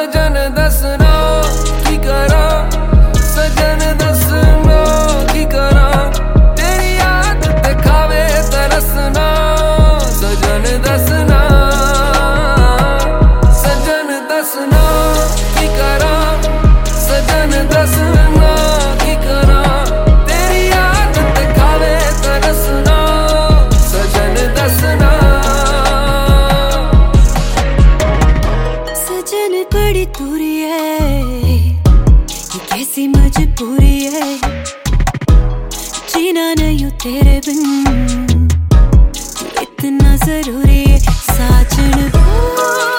सजन दसना की करा, सजन दसना की करा, तेरी याद ते खावे तरसना, सजन दसना, सजन दसना की करा, सजन दसना की करा, तेरी याद ते खावे तरसना, सजन दसना। सजन बड़ी दूरी है, ये कैसी मजबूरी है, जीना नहीं तेरे बिन, तू इतना जरूरी है साजन।